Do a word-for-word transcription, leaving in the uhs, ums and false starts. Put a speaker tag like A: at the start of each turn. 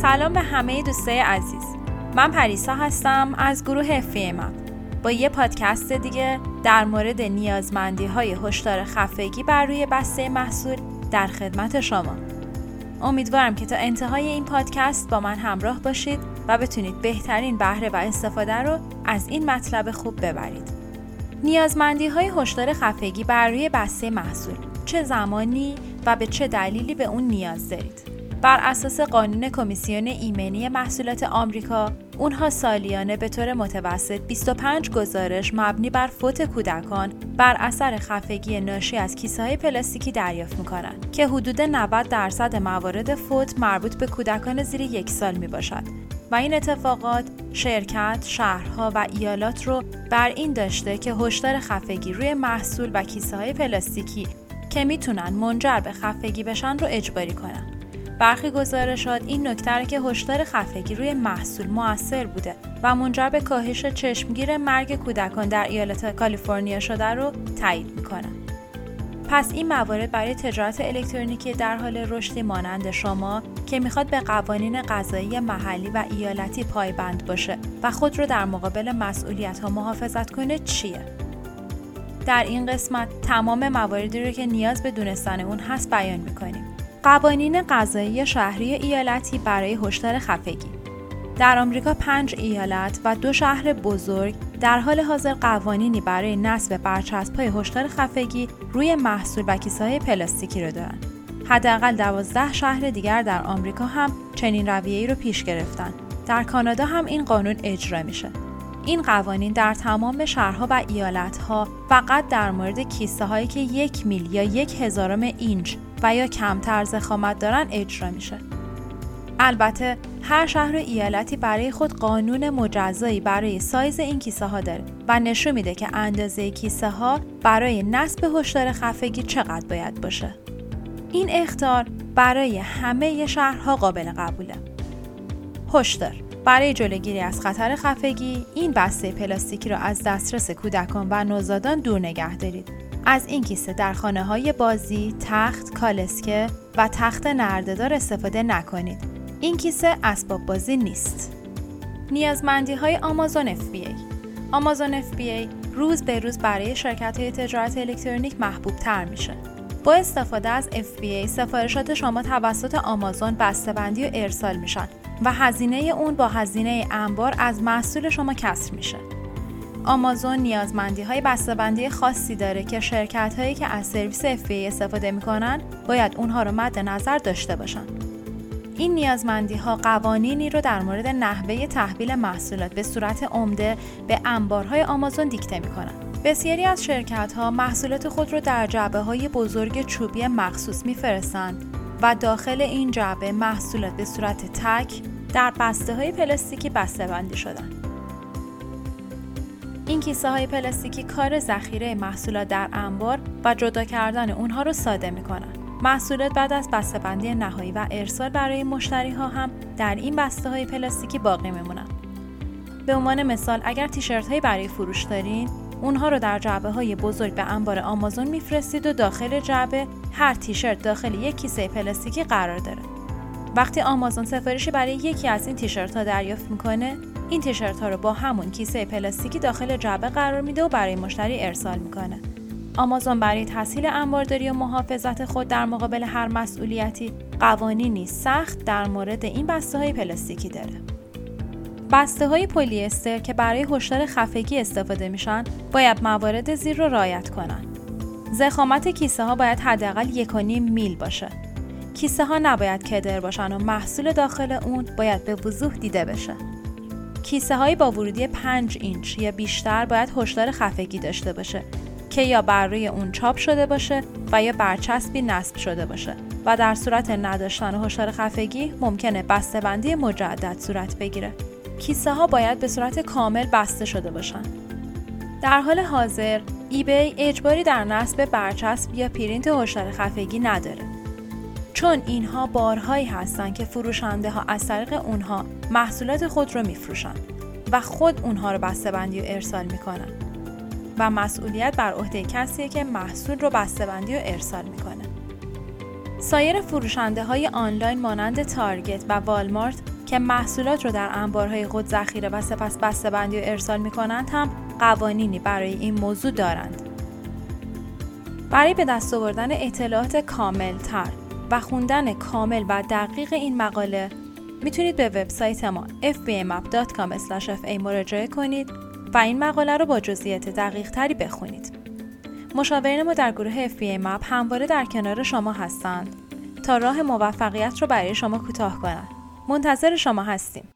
A: سلام به همه دوستای عزیز. من پریسا هستم از گروه اف ای ام با یه پادکست دیگه در مورد نیازمندی‌های هشدار خفگی بر روی بسته محصول در خدمت شما. امیدوارم که تا انتهای این پادکست با من همراه باشید و بتونید بهترین بهره و استفاده رو از این مطلب خوب ببرید. نیازمندی‌های هشدار خفگی بر روی بسته محصول، چه زمانی و به چه دلیلی به اون نیاز دارید؟ بر اساس قانون کمیسیون ایمنی محصولات آمریکا، اونها سالیانه به طور متوسط بیست و پنج گزارش مبنی بر فوت کودکان بر اثر خفگی ناشی از کیسه‌های پلاستیکی دریافت می‌کنند که حدود نود درصد موارد فوت مربوط به کودکان زیر یک سال می‌باشد و این اتفاقات شرکت، شهرها و ایالات رو بر این داشته که هشدار خفگی روی محصول و کیسه‌های پلاستیکی که میتونن منجر به خفگی بشن رو اجباری کنن. برخی گزارشات این نکته را که هشدار خفگی روی محصول مؤثر بوده و منجر به کاهش چشمگیر مرگ کودکان در ایالت کالیفرنیا شده رو تایید میکنن. پس این موارد برای تجارت الکترونیکی در حال رشدی مانند شما که میخواد به قوانین قضایی محلی و ایالتی پایبند باشه و خود رو در مقابل مسئولیت ها محافظت کنه چیه؟ در این قسمت تمام مواردی رو که نیاز به دونستن اون هست بیان میکنیم. قوانین قضایی شهری ایالتی برای هشدار خفگی. در آمریکا پنج ایالت و دو شهر بزرگ در حال حاضر قوانینی برای نصب برچسب‌های هشدار خفگی روی محصول و کیسه‌های پلاستیکی رو دارن. حداقل دوازده شهر دیگر در آمریکا هم چنین رویه‌ای رو پیش گرفتن. در کانادا هم این قانون اجرا میشه. این قوانین در تمام شهرها و ایالت‌ها فقط در مورد کیسه‌هایی که یک میل یا یک هزارم اینچ و یا کمتر ضخامت دارن اجرا میشه. البته هر شهر و ایالتی برای خود قانون مجزایی برای سایز این کیسه ها داره و نشون میده که اندازه کیسه ها برای نصب هشدار خفگی چقدر باید باشه. این اخطار برای همه شهرها قابل قبوله. هشدار: برای جلوگیری از خطر خفگی، این بسته پلاستیکی را از دسترس کودکان و نوزادان دور نگه دارید. از این کیسه در خانه‌های بازی، تخت، کالسکه و تخت نرده‌دار استفاده نکنید. این کیسه اسباب بازی نیست. نیازمندی‌های آمازون اف بی ای. آمازون اف بی ای روز به روز برای شرکت‌های تجارت الکترونیک محبوب‌تر میشه. با استفاده از اف بی ای سفارشات شما توسط آمازون بسته‌بندی و ارسال میشن و هزینه اون با هزینه انبار از محصول شما کسر میشه. آمازون نیازمندی‌های بسته‌بندی خاصی داره که شرکت‌هایی که از سرویس اف بی ای استفاده می‌کنن باید اونها رو مد نظر داشته باشن. این نیازمندی‌ها قوانینی رو در مورد نحوه تحویل محصولات به صورت عمده به انبارهای آمازون دیکته می‌کنن. بسیاری از شرکت‌ها محصولات خود رو در جعبه‌های بزرگ چوبی مخصوص می‌فرستند و داخل این جعبه محصولات به صورت تک در بسته‌های پلاستیکی بسته‌بندی شدن. این کیسه های پلاستیکی کار ذخیره محصولات در انبار و جدا کردن اونها رو ساده میکنن. محصولات بعد از بسته‌بندی نهایی و ارسال برای مشتری ها هم در این بسته های پلاستیکی باقی میمونن. به عنوان مثال اگر تیشرت هایی برای فروش دارین، اونها رو در جعبه های بزرگ به انبار آمازون میفرستید و داخل جعبه هر تیشرت داخل یک کیسه پلاستیکی قرار داره. وقتی آمازون سفارشی برای یکی از این تیشرت ها دریافت میکنه، این تیشرت ها رو با همون کیسه پلاستیکی داخل جعبه قرار میده و برای مشتری ارسال میکنه. آمازون برای تسهیل انبارداری و محافظت خود در مقابل هر مسئولیتی قوانینی سخت در مورد این بسته های پلاستیکی داره. بسته های پلی استر که برای هشدار خفگی استفاده میشن باید موارد زیر رو رعایت کنن. ضخامت کیسه ها باید حداقل یک و نیم میل باشه. کیسه ها نباید کدر باشن و محصول داخل اون باید به وضوح دیده بشه. کیسه های با ورودی پنج اینچ یا بیشتر باید هشدار خفگی داشته باشه که یا بر روی اون چاپ شده باشه و یا برچسبی نصب شده باشه و در صورت نداشتن هشدار خفگی ممکنه بسته‌بندی مجدد صورت بگیره. کیسه ها باید به صورت کامل بسته شده باشن. در حال حاضر ایبی اجباری در نصب برچسب یا پرینت هشدار خفگی نداره. چون اینها بارهایی هستن که فروشنده ها از طریق اونها محصولات خود رو میفروشن و خود اونها رو بسته‌بندی و ارسال میکنن و مسئولیت بر عهده کسیه که محصول رو بسته‌بندی و ارسال میکنه. سایر فروشنده های آنلاین مانند تارگت و والمارت که محصولات رو در انبارهای خود ذخیره و سپس بسته‌بندی و ارسال می‌کنند هم قوانینی برای این موضوع دارند. برای به دست آوردن اطلاعات کامل‌تر و خوندن کامل و دقیق این مقاله میتونید به وبسایت ما اف بی ای مپ دات کام اسلش اف ای مراجعه کنید و این مقاله رو با جزئیات دقیق تری بخونید. مشاورین ما در گروه اف بی ای مپ همواره در کنار شما هستند تا راه موفقیت رو برای شما کوتاه کنند. منتظر شما هستیم.